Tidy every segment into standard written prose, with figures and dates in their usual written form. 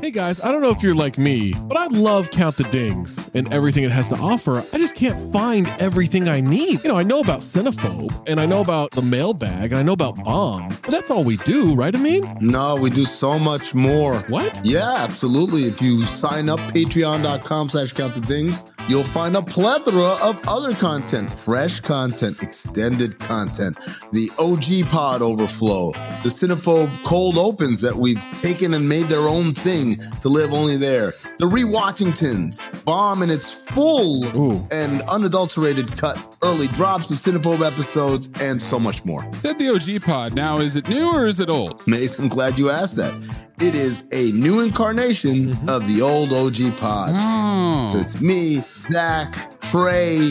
Hey guys, I don't know if you're like me, but I love Count the Dings and everything it has to offer. I just can't find everything I need. I know about Cinephobe, and I know about the mailbag, and I know about Bomb, but that's all we do, right, Amin? No, we do so much more. What? Yeah, absolutely. If you sign up, patreon.com/countthedings, you'll find a plethora of other content, fresh content, extended content, the OG pod overflow, the Cinephobe cold opens that we've taken and made their own thing to live only there, the Rewatchingtons, Bomb in its full and unadulterated cut, early drops of Cinephobe episodes, and so much more. Said the OG pod. Now, is it new or is it old? Mace, I'm glad you asked that. It is a new incarnation of the old OG pod. Oh. So it's me, Zach, Trey,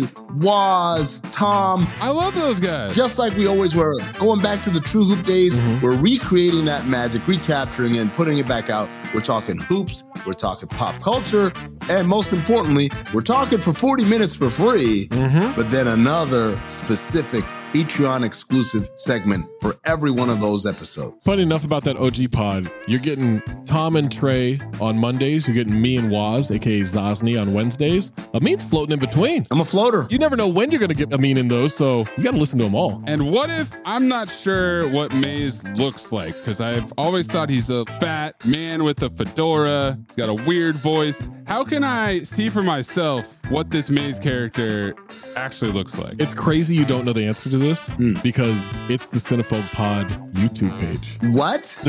Waz, Tom. I love those guys. Just like we always were. Going back to the True Hoop days, we're recreating that magic, recapturing it, and putting it back out. We're talking hoops, we're talking pop culture, and most importantly, we're talking for 40 minutes for free, but then another specific Patreon exclusive segment for every one of those episodes. Funny enough about that OG pod, you're getting Tom and Trey on Mondays. You're getting me and Waz, aka Zosny, on Wednesdays. Amin's floating in between. I'm a floater. You never know when you're going to get Amin in those, so you got to listen to them all. And what if I'm not sure what Maze looks like? Because I've always thought he's a fat man with a fedora. He's got a weird voice. How can I see for myself what this Maze character actually looks like? It's crazy you don't know the answer to this because it's the Cinephobe Pod YouTube page. What? The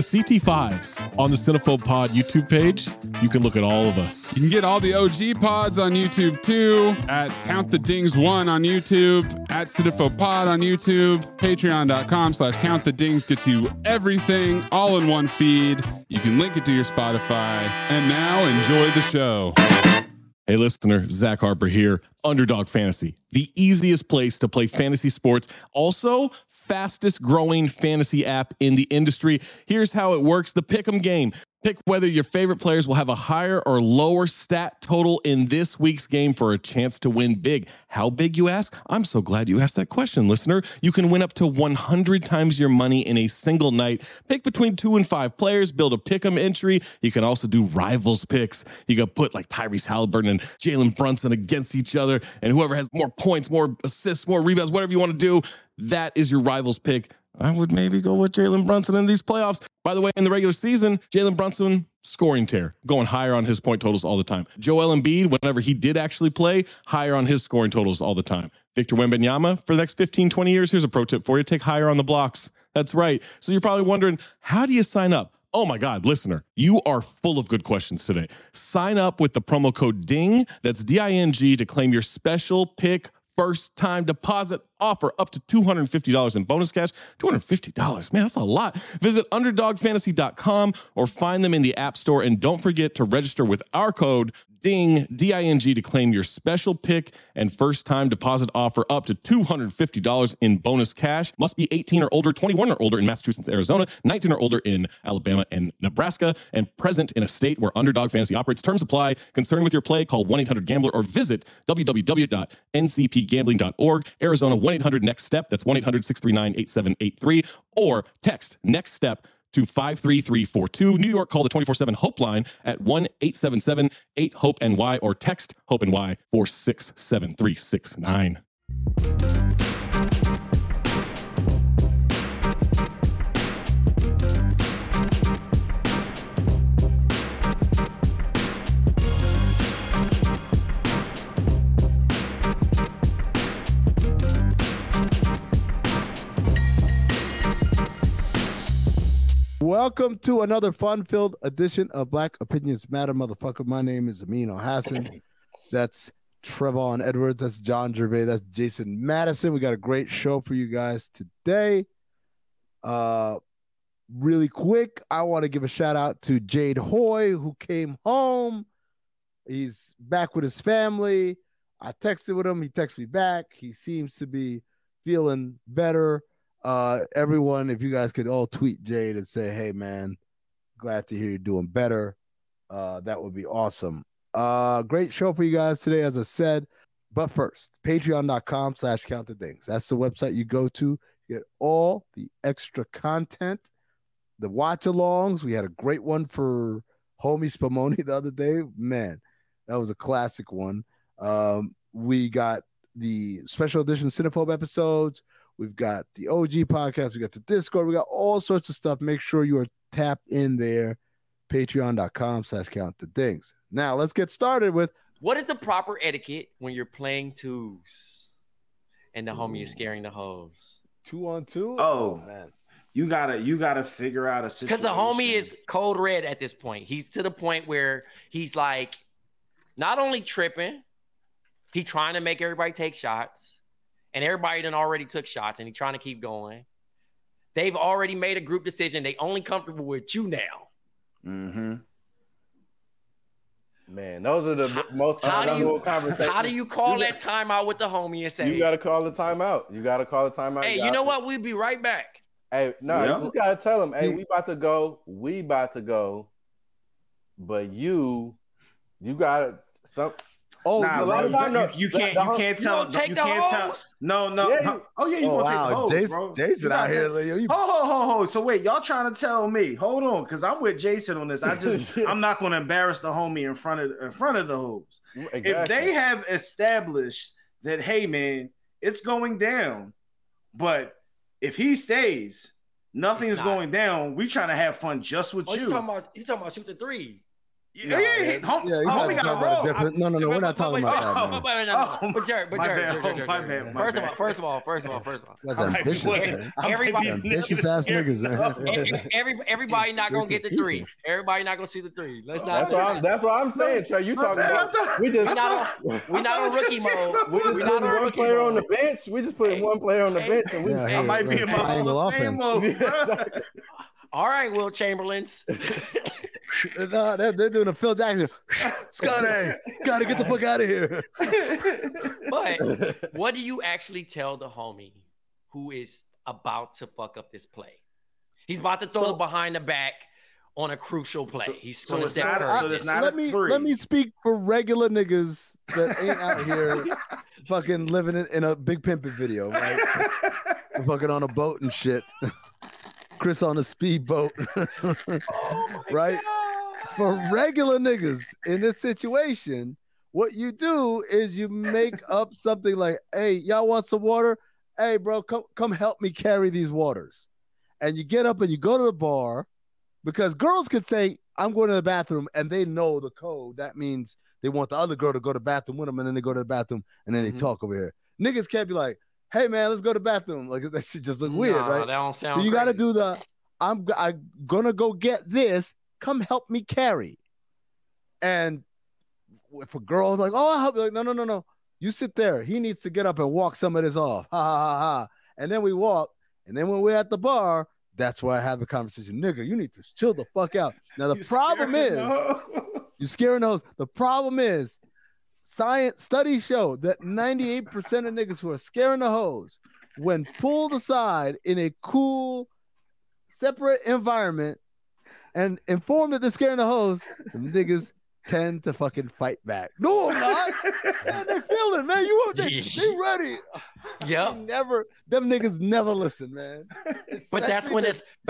CT5s on the Cinephobe Pod YouTube page, you can look at all of us. You can get all the OG pods on YouTube too, at Count the Dings 1 on YouTube, at Cinephobe Pod on YouTube, patreon.com/Count the Dings gets you everything all in one feed. You can link it to your Spotify. And now enjoy the show. Hey listener, Zach Harper here, Underdog Fantasy, the easiest place to play fantasy sports. Also, fastest growing fantasy app in the industry. Here's how it works. The Pick'em game. Pick whether your favorite players will have a higher or lower stat total in this week's game for a chance to win big. How big, you ask? I'm so glad you asked that question, listener. You can win up to 100 times your money in a single night. Pick between 2 and 5 players, build a pick'em entry. You can also do rivals picks. You can put like Tyrese Halliburton and Jalen Brunson against each other, and whoever has more points, more assists, more rebounds, whatever you want to do, that is your rivals pick. I would maybe go with Jalen Brunson in these playoffs. By the way, in the regular season, Jalen Brunson, scoring tear, going higher on his point totals all the time. Joel Embiid, whenever he did actually play, higher on his scoring totals all the time. Victor Wembanyama, for the next 15, 20 years, here's a pro tip for you. Take higher on the blocks. That's right. So you're probably wondering, how do you sign up? Oh my God, listener, you are full of good questions today. Sign up with the promo code DING, that's D-I-N-G, to claim your special pick first time deposit offer up to $250 in bonus cash. $250, man, that's a lot. Visit underdogfantasy.com or find them in the App Store. And don't forget to register with our code DING, D-I-N-G, to claim your special pick and first time deposit offer up to $250 in bonus cash. Must be 18 or older, 21 or older in Massachusetts, Arizona, 19 or older in Alabama and Nebraska, and present in a state where Underdog Fantasy operates. Terms apply. Concerned with your play, call 1-800-GAMBLER or visit www.ncpgambling.org. Arizona, 1-800-NEXT-STEP. That's 1-800-639-8783. Or text NEXT STEP to 53342. New York, call the 24/7 Hope line at 1-877-8-HOPE-NY or text HOPE-NY 467-369. Welcome to another fun-filled edition of Black Opinions Matter, motherfucker. My name is Amin Al-Hassan. That's Trevon Edwards. That's John Gervais. That's Jason Madison. We got a great show for you guys today. Really quick, I want to give a shout out to Jade Hoy, who came home. He's back with his family. I texted with him. He texted me back. He seems to be feeling better. Everyone, if you guys could all tweet Jade and say, hey man, glad to hear you're doing better. That would be awesome. Great show for you guys today, as I said. But first, patreon.com/countthedings. That's the website you go to get all the extra content, the watch alongs. We had a great one for Homie Spumoni the other day. Man, that was a classic one. We got the special edition Cinephobe episodes. We've got the OG podcast. We got the Discord. We got all sorts of stuff. Make sure you are tapped in there. Patreon.com/countthedings. Now let's get started with what is the proper etiquette when you're playing twos and the homie is scaring the hoes? 2-on-2. Oh man, you gotta figure out a situation. Because the homie is cold red at this point. He's to the point where he's like not only tripping, he's trying to make everybody take shots, and everybody done already took shots, and he's trying to keep going. They've already made a group decision. They only comfortable with you now. Mm-hmm. Man, those are the most uncomfortable conversations. How do you call that timeout with the homie and say, you got to call the timeout. You got to call the timeout. Hey, you know what? We'll be right back. Hey, no, you just got to tell them, hey, we about to go. But you got to Oh, nah, a lot of time, you can't tell. You can't tell. No. Yeah, you gonna take the hose, bro. Jason out here, Leo. Ho. So wait, y'all trying to tell me? Hold on, because I'm with Jason on this. I'm not gonna embarrass the homie in front of the hose. Exactly. If they have established that, hey man, it's going down, but if he stays, nothing is going down. We trying to have fun just with you. You talking about shoot the three? Homie got to roll. No, we're not talking about that. But Jared, first of all, that's ambitious, man. Ambitious ass niggas, man. Everybody not gonna get the three. Everybody not gonna see the three. Let's not. That's what I'm saying, Trey. You talking about? We not on rookie mode. We just put one player on the bench. We just put one player on the bench, and I might be in my Hall of Fame mode. All right, Will Chamberlains. No, they're doing a Phil Jackson. Scotty, gotta get the fuck out of here. But what do you actually tell the homie who is about to fuck up this play? He's about to throw the behind the back on a crucial play. He's going to step first. Let me speak for regular niggas that ain't out here fucking living in a Big Pimpin' video, right? Fucking on a boat and shit. Chris on a speedboat, right? God. For regular niggas in this situation, what you do is you make up something like, hey, y'all want some water? Hey, bro, come help me carry these waters. And you get up and you go to the bar, because girls could say, I'm going to the bathroom, and they know the code. That means they want the other girl to go to the bathroom with them, and then they go to the bathroom, and then they talk over here. Niggas can't be like, hey, man, let's go to the bathroom. Like, that shit just look weird, right? That don't sound so you got to do the, I'm going to go get this. Come help me carry. And if a girl's like, oh, I'll help you. Like, no. You sit there. He needs to get up and walk some of this off. Ha, ha, ha, ha. And then we walk. And then when we're at the bar, that's where I have the conversation. Nigga, you need to chill the fuck out. Now, the problem is, you're scaring those. The problem is, studies show that 98% of niggas who are scaring the hoes, when pulled aside in a cool, separate environment and informed that they're scaring the hoes, the niggas tend to fucking fight back. No, I'm not. Man, they're feeling, man. They ready. Yeah. Them niggas never listen, man. But that's when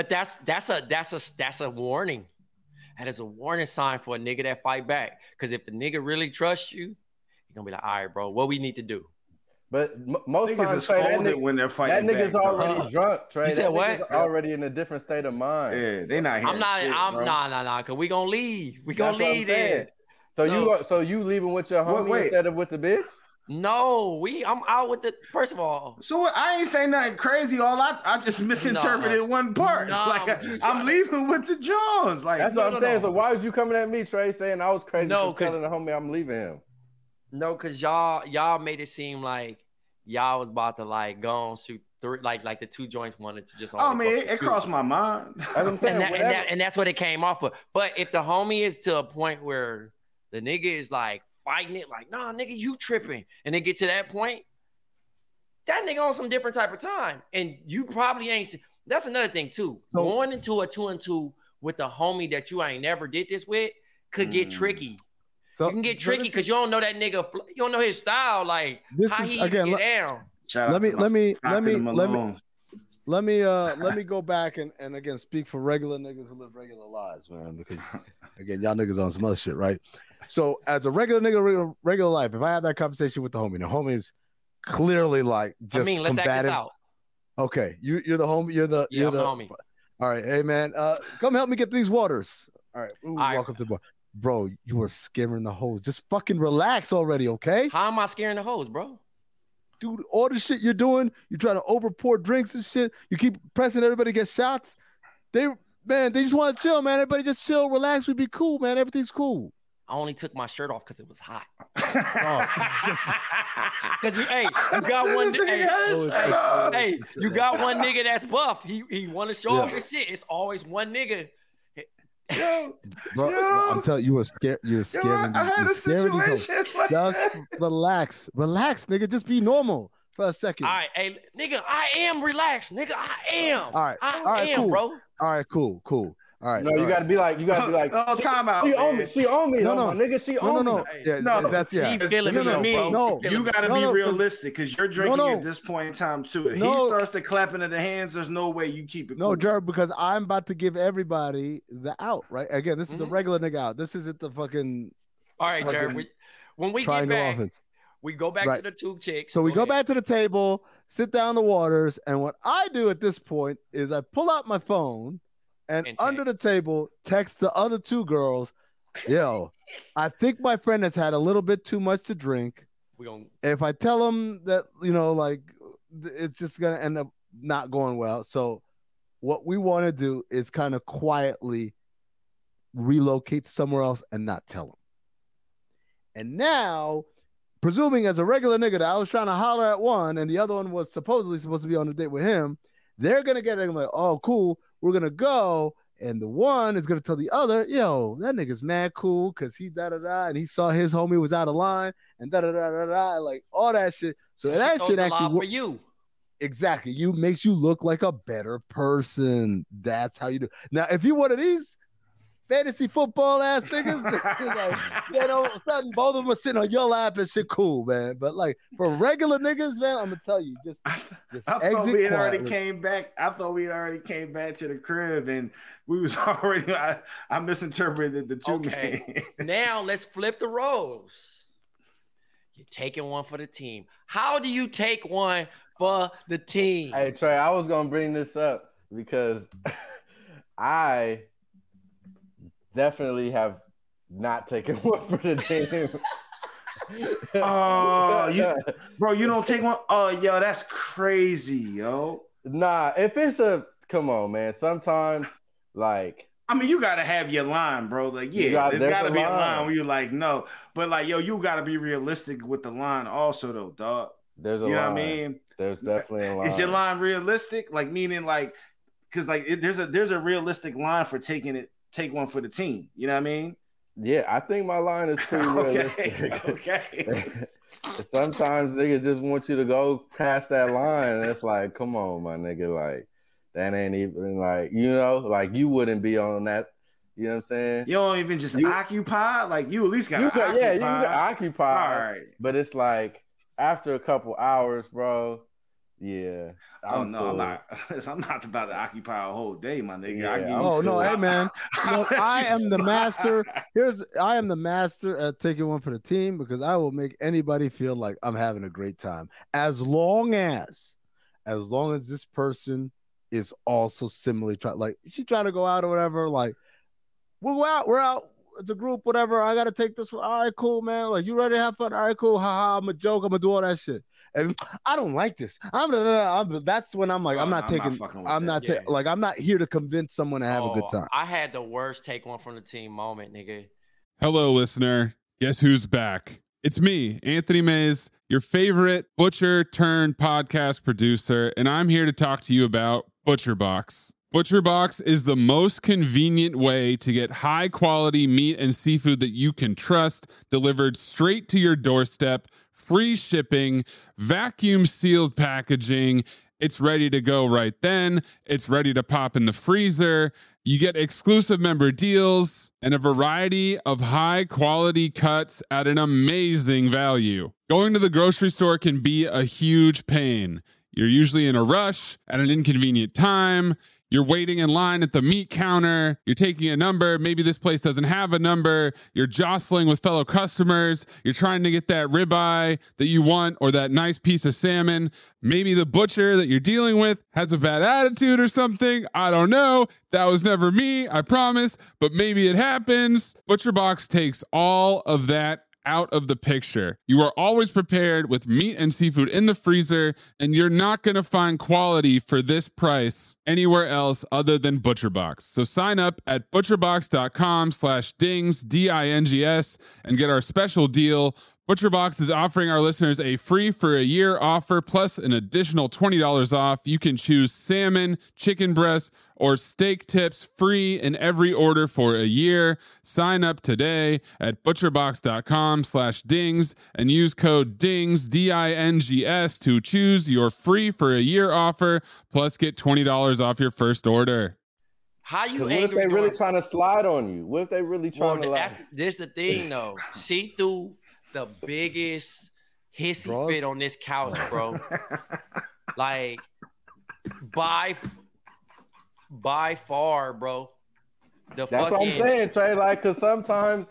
that's a warning. That is a warning sign for a nigga that fight back. Because if a nigga really trusts you, he's gonna be like, all right, bro, what we need to do. But most niggas times, is folded when they're fighting. That nigga's back, already drunk, Trey. You said that what? Already in a different state of mind. Yeah, they not here. Nah, because we gonna leave. We gonna leave there. So you leaving with your homie instead of with the bitch? No, I'm out with the. First of all, so I ain't saying nothing crazy. I just misinterpreted one part. I'm leaving with the Jones. Like that's what I'm saying. So why was you coming at me, Trey, saying I was crazy for telling the homie I'm leaving him? No, because y'all made it seem like y'all was about to like go and shoot three, like the two joints wanted to just. It crossed my mind. I'm saying, and that's what it came off of. But if the homie is to a point where the nigga is like fighting it, like, nah, nigga, you tripping, and they get to that point, that nigga on some different type of time, and you probably ain't. That's another thing too. Going into a 2-on-2 with a homie that you ain't never did this with could get tricky. So, you can get tricky because you don't know that nigga. You don't know his style, like how he get down. Let me let me go back and again speak for regular niggas who live regular lives, man. Because again, y'all niggas on some other shit, right? So as a regular nigga, regular life, if I have that conversation with the homie is clearly like just let's combative. act this out. Okay, you're the homie. You're the homie. All right, hey man, come help me get these waters. All right, welcome to the bar. Bro, you are scaring the hoes. Just fucking relax already, okay? How am I scaring the hoes, bro? Dude, all the shit you're doing, you try to over pour drinks and shit. You keep pressing everybody to get shots. They just want to chill, man. Everybody just chill, relax. We'd be cool, man. Everything's cool. I only took my shirt off because it was hot. Because you got one. You got one nigga that's buff. He want to show off his shit. It's always one nigga. Bro, I'm telling you, you were scared. You're scared. I had a situation. Just relax, nigga. Just be normal for a second. All right, hey, nigga, I am relaxed, nigga. I am. All right, I am, cool. bro. All right, cool. All right. No, you gotta be like. Oh, time out. She own me. She own me. No, nigga. She own me. Yeah, no, that's She feeling me, bro. No, you gotta be realistic because you're drinking at this point in time too. If he starts to clapping at the hands, there's no way you keep it. No, Jared, because I'm about to give everybody the out. Right? Again, this is the regular nigga out. This isn't the fucking. All right, Jared. When we get back, we go back to the two chicks. So we go back to the table, sit down the waters, and what I do at this point is I pull out my phone. And under the table, text the other two girls, yo, I think my friend has had a little bit too much to drink. If I tell him that, like, it's just going to end up not going well. So what we want to do is kind of quietly relocate somewhere else and not tell him. And now, presuming as a regular nigga that I was trying to holler at one and the other one was supposedly supposed to be on a date with him, they're going to get it like, oh, cool. We're going to go. And the one is going to tell the other, yo, that nigga's mad cool because he da-da-da and he saw his homie was out of line and da-da-da-da-da, like all that shit. So that shit actually for you. Exactly. Makes you look like a better person. That's how you do. Now, if you one of these fantasy football ass niggas, then all of a sudden both of them are sitting on your lap and shit cool, man. But like for regular niggas, man, I'm gonna tell you, just I thought we had already came back. I thought we had already came back to the crib and we was already. I misinterpreted the two men. Now let's flip the roles. You're taking one for the team. How do you take one for the team? Hey Trey, I was gonna bring this up because I definitely have not taken one for the team. You don't take one? Oh, yo, that's crazy, yo. Nah, if it's come on, man. Sometimes, like, I mean, you gotta have your line, bro. Like, there's gotta be a line where you're like, no, but like, yo, you gotta be realistic with the line, also, though, dog. There's a line. You know what I mean? There's definitely a line. Is your line realistic? Like, meaning, like, because like, there's a realistic line for take one for the team. You know what I mean? Yeah, I think my line is pretty realistic. Okay. Sometimes niggas just want you to go past that line, and it's like, come on, my nigga, like that ain't even like, like you wouldn't be on that. You know what I'm saying? You don't even just occupy. Like you at least got occupy. Yeah, you got occupy. All right. But it's like after a couple hours, bro. Yeah. I'm not about to occupy a whole day, my nigga. Yeah, hey man. Look, I am the master. I am the master at taking one for the team because I will make anybody feel like I'm having a great time. As long as this person is also similarly she's trying to go out or whatever, like we'll go out, we're out. The group, whatever. I gotta take this one. All right, cool, man. Like, you ready to have fun? All right, cool. Haha, I'm a joke. I'm gonna do all that shit. And I don't like this. That's when I'm like, I'm not here to convince someone to have a good time. I had the worst take one from the team moment, nigga. Hello, listener. Guess who's back? It's me, Anthony Mays, your favorite butcher turned podcast producer, and I'm here to talk to you about ButcherBox. ButcherBox is the most convenient way to get high quality meat and seafood that you can trust delivered straight to your doorstep, free shipping, vacuum sealed packaging. It's ready to go right then. It's ready to pop in the freezer. You get exclusive member deals and a variety of high quality cuts at an amazing value. Going to the grocery store can be a huge pain. You're usually in a rush at an inconvenient time. You're waiting in line at the meat counter. You're taking a number. Maybe this place doesn't have a number. You're jostling with fellow customers. You're trying to get that ribeye that you want or that nice piece of salmon. Maybe the butcher that you're dealing with has a bad attitude or something. I don't know. That was never me, I promise, but maybe it happens. ButcherBox takes all of that out of the picture. You are always prepared with meat and seafood in the freezer, and you're not going to find quality for this price anywhere else other than ButcherBox. So sign up at butcherbox.com/dings, D-I-N-G-S, and get our special deal. ButcherBox is offering our listeners a free for a year offer plus an additional $20 off. You can choose salmon, chicken breast, or steak tips free in every order for a year. Sign up today at butcherbox.com/dings and use code DINGS, D-I-N-G-S, to choose your free for a year offer plus get $20 off your first order. How you What angry? if they really trying to slide on you? What if they really trying to lie? This the thing though. She threw the biggest hissy fit on this couch, bro. Like by far, bro. That's what I'm saying, Trey. Like, cause sometimes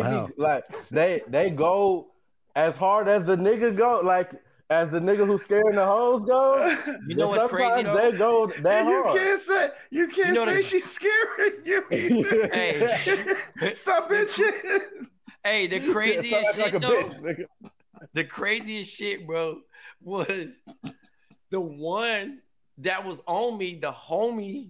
they go as hard as the nigga go, like as the nigga who's scaring the hoes go. You know what's crazy though? They go that hard. You can't say she's scaring you. Hey, stop bitching. Hey, the craziest shit like though. bitch, The craziest shit, bro, was the one that was on me. The homie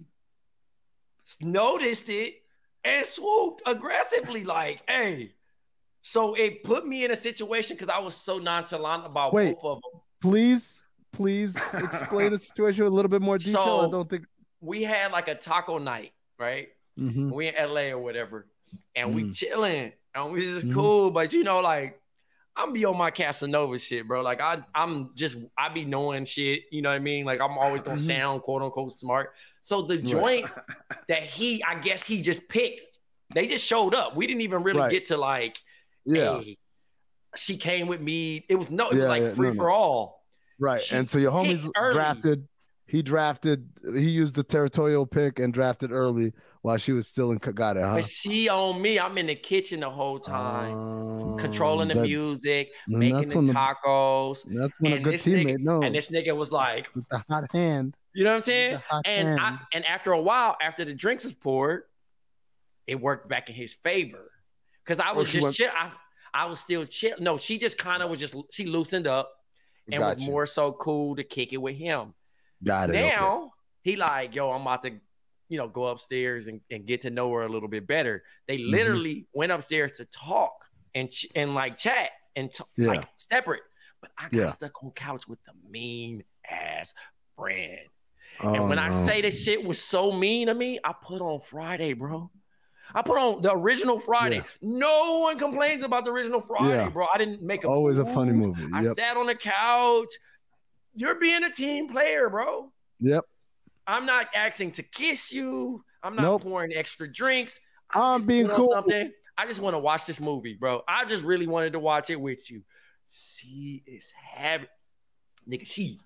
noticed it and swooped aggressively, like, hey. So it put me in a situation because I was so nonchalant about both of them. Please explain the situation with a little bit more detail. So I don't think we had like a taco night, right? Mm-hmm. We in LA or whatever, and we chilling, and we just cool. But you know, like I'm be on my Casanova shit, bro. Like I be knowing shit. You know what I mean? Like I'm always gonna sound quote unquote smart. So the joint that I guess he just picked, they just showed up. We didn't even really get to like, hey, she came with me. It was like free for all. Right. And so your homies drafted. He used the territorial pick and drafted early while she was still in Got It, huh? But she on me. I'm in the kitchen the whole time, controlling the music, making the tacos. That's when a good teammate knows. And this nigga was like, with the hot hand. You know what I'm saying? And after a while, after the drinks was poured, it worked back in his favor. Because I was just chill. I was still chill. No, she just kind of was she loosened up and was more so cool to kick it with him. Got it. Now he like, yo, I'm about to, go upstairs and get to know her a little bit better. They literally went upstairs to talk and like chat and like separate. But I got stuck on couch with the mean ass friend. And when I say this shit was so mean to me, I put on Friday, bro. I put on the original Friday. Yeah. No one complains about the original Friday, bro. I didn't make always a funny movie. Yep. I sat on the couch. You're being a team player, bro. Yep. I'm not asking to kiss you. I'm not pouring extra drinks. I'm being cool. Something. I just want to watch this movie, bro. I just really wanted to watch it with you. She is having, nigga, she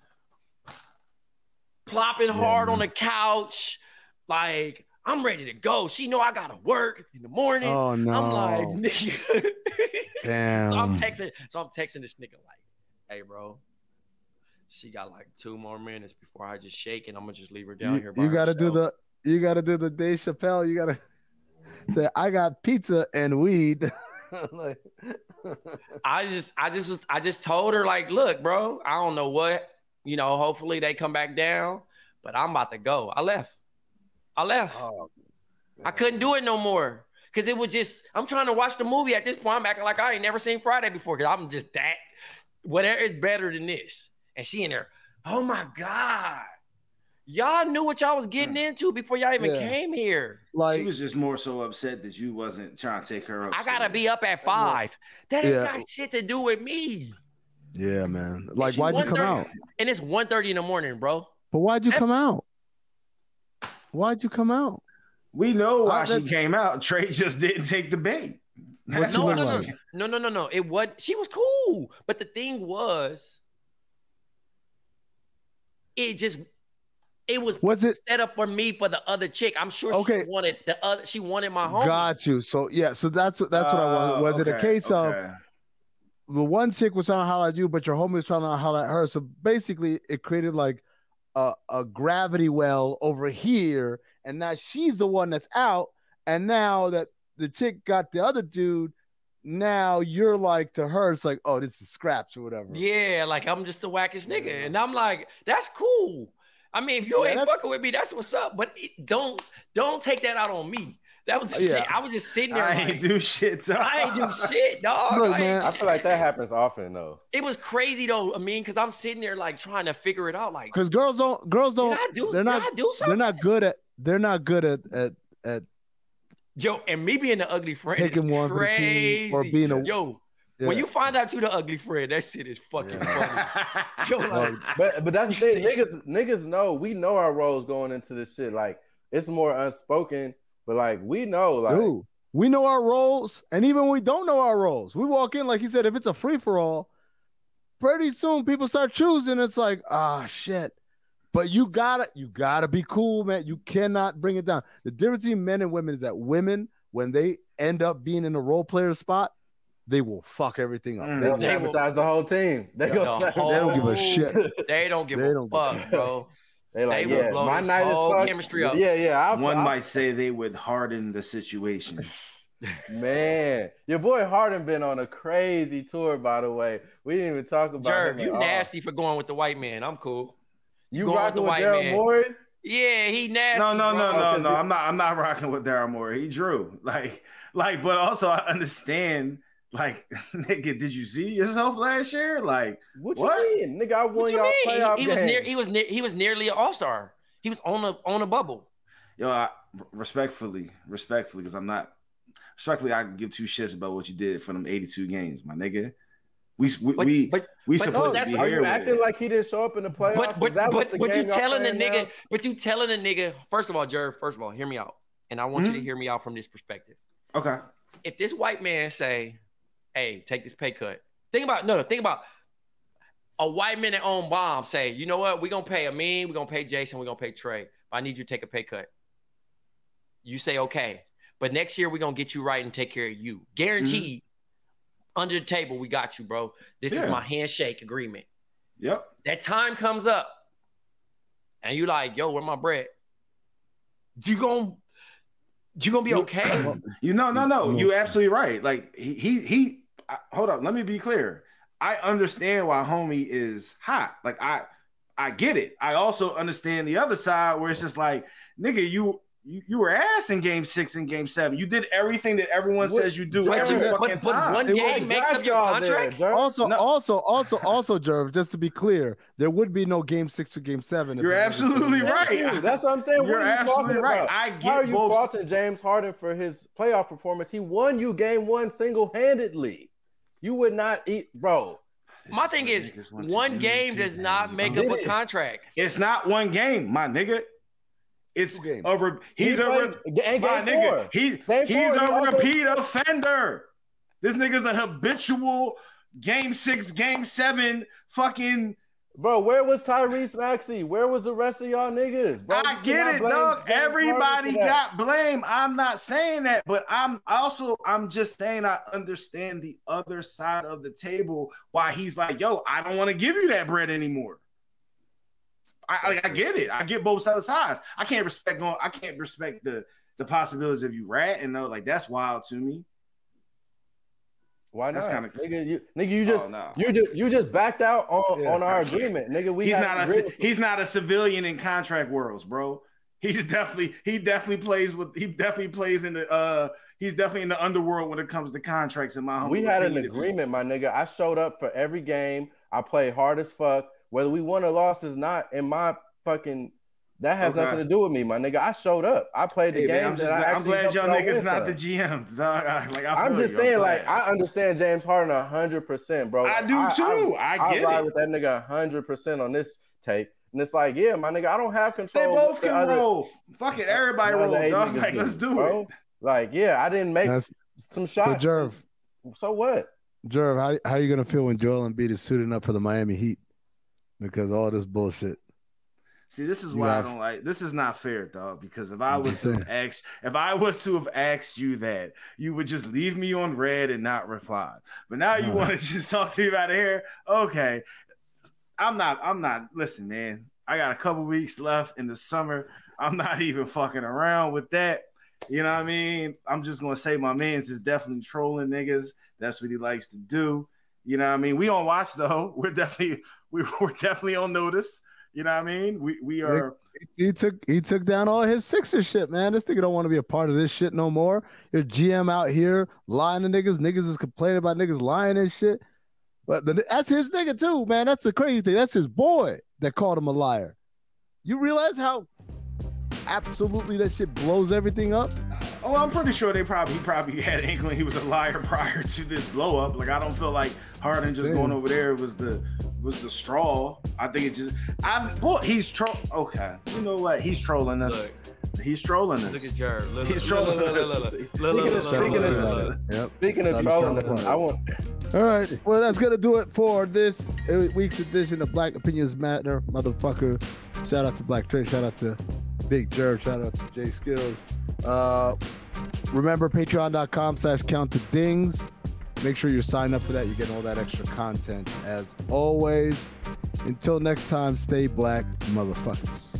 plopping hard on the couch. Like, I'm ready to go. She know I gotta work in the morning. Oh no. I'm like, nigga. Damn. So I'm texting this nigga like, hey, bro. She got like 2 more minutes before I just shake and I'm gonna just leave her down here. You gotta do the Dave Chappelle. You gotta say, I got pizza and weed. Like, I just told her, like, look, bro, I don't know what, hopefully they come back down, but I'm about to go. I left. Oh, I couldn't do it no more. Cause it was just, I'm trying to watch the movie at this point. I'm acting like I ain't never seen Friday before. Cause I'm just that, whatever is better than this. And she in there, oh my God. Y'all knew what y'all was getting into before y'all even came here. Like, she was just more so upset that you wasn't trying to take her up. I gotta be up at 5. That ain't got shit to do with me. Yeah, man. Like, why'd you come out? And it's 1:30 in the morning, bro. But why'd you come out? Why'd you come out? We know why she came out. Trey just didn't take the bait. No. It was, she was cool. But the thing was, it was set up for me for the other chick. I'm sure she wanted my homie. Got you. So so that's what I wanted. Was it a case of the one chick was trying to holler at you, but your homie was trying to holler at her? So basically, it created like a gravity well over here, and now she's the one that's out. And now that the chick got the other dude, now you're like to her, it's like, oh, this is scraps or whatever. Yeah, like I'm just the wackest nigga, and I'm like, that's cool. I mean, if you ain't fucking with me, that's what's up. But don't take that out on me. That was the shit. I was just sitting there. I ain't do shit, dog. I ain't do shit, dog. Look, like, man, I feel like that happens often, though. It was crazy, though. I mean, because I'm sitting there like trying to figure it out, like because girls don't. They're not good at. Yo, and me being the ugly friend taking is one crazy. Or being a when you find out you the ugly friend, that shit is fucking funny. Yo, like, but that's the thing, niggas know. We know our roles going into this shit. Like it's more unspoken, but like we know, like dude, we know our roles, and even when we don't know our roles, we walk in like he said. If it's a free for all, pretty soon people start choosing. It's like shit. But you gotta be cool, man. You cannot bring it down. The difference between men and women is that women, when they end up being in a role player spot, they will fuck everything up. They'll sabotage the whole team. They don't give a shit. They don't give a fuck, bro. They like, they blow my night is chemistry up. Yeah. One might say they would harden the situation. Man, your boy Harden been on a crazy tour, by the way. We didn't even talk about Jerv, him. You nasty for going with the white man. I'm cool. You rocking with Daryl Morey? Yeah, he nasty. No. I'm not rocking with Daryl Morey. He drew. Like, but also I understand. Like, nigga, did you see yourself last year? Like, what? You mean? Nigga, I won y'all playoff game. He was nearly an all-star. He was on a bubble. Yo, respectfully, because I'm not respectfully, I give two shits about what you did for them 82 games, my nigga. We supposed to be are here. You acting like he didn't show up in the playoffs? But you telling the nigga. First of all, Jerv. Hear me out, and I want you to hear me out from this perspective. Okay. If this white man say, "Hey, take this pay cut," think about a white man that own Bomb say, "You know what? We're gonna pay Amin, we're gonna pay Jason, we're gonna pay Trey. But I need you to take a pay cut." You say, "Okay, but next year we're gonna get you right and take care of you, guaranteed." Under the table, we got you, bro. This is my handshake agreement. Yep. That time comes up, and you like, yo, where my bread? You gonna be okay? No. You absolutely right. Like he. Hold up. Let me be clear. I understand why homie is hot. Like I get it. I also understand the other side where it's just like, nigga, you were ass in game 6 and game 7. You did everything that everyone says you do every fucking time. One game makes up your contract. Also, Jerv, just to be clear, there would be no game 6 or game 7. You're absolutely right. That's what I'm saying. You're absolutely right. I get How are you faulting James Harden for his playoff performance? He won you game 1 single-handedly. You would not eat, bro. My thing is, one game does not make up a contract. It's not one game, my nigga. It's over. He's a repeat offender. This nigga's a habitual game 6, game 7 fucking. Bro, where was Tyrese Maxey? Where was the rest of y'all niggas? Bro, I get it, dog. Everybody got blame. I'm not saying that, but I'm just saying I understand the other side of the table. Why he's like, yo, I don't want to give you that bread anymore. I get it. I get both sides. I can't respect the possibilities of you ratting though. Like that's wild to me. Why not? That's kind of you just backed out on our agreement, nigga. He's not a civilian in contract worlds, bro. He's definitely plays in the he's definitely in the underworld when it comes to contracts. In my humble we had an agreement, my nigga. I showed up for every game. I played hard as fuck. Whether we won or lost is not in my fucking. That has nothing to do with me, my nigga. I showed up. I played the game. I'm glad y'all niggas not the GM. I'm just saying, like, I understand James Harden 100%, bro. I do too. I get ride it with that nigga 100% on this tape. And it's like, yeah, my nigga, I don't have control. They both can roll. Fuck it, everybody roll, dog. Like, let's do it. Like, yeah, I didn't make some shots. So, Jerv. So what? Jerv, how you gonna feel when Joel Embiid is suiting up for the Miami Heat? Because all this bullshit. See, this is why I don't like. This is not fair, dog. Because if I was to have asked you that, you would just leave me on red and not reply. But now you want to just talk to me about hair. Okay, I'm not. Listen, man. I got a couple weeks left in the summer. I'm not even fucking around with that. You know what I mean? I'm just gonna say my man's is definitely trolling niggas. That's what he likes to do. You know what I mean? We on watch though. We're definitely on notice. You know what I mean? We are. He took down all his Sixers shit, man. This nigga don't want to be a part of this shit no more. Your GM out here lying to niggas. Niggas is complaining about niggas lying and shit. But that's his nigga too, man. That's the crazy thing. That's his boy that called him a liar. You realize how absolutely that shit blows everything up? Oh, I'm pretty sure he probably had an inkling he was a liar prior to this blow up. Like, I don't feel like Harden just going over there was the straw. I think it just he's troll. Okay, you know what? He's trolling us. Look. He's trolling us. Look at Jared. He's trolling us. Speaking of trolling us, I want. All right. Well, that's going to do it for this week's edition of Black Opinions Matter, motherfucker. Shout out to Black Trey. Shout out to Big Jerv. Shout out to Jay Skills. Remember, patreon.com/countthedings. Make sure you're signed up for that. You get all that extra content as always. Until next time, stay black, motherfuckers.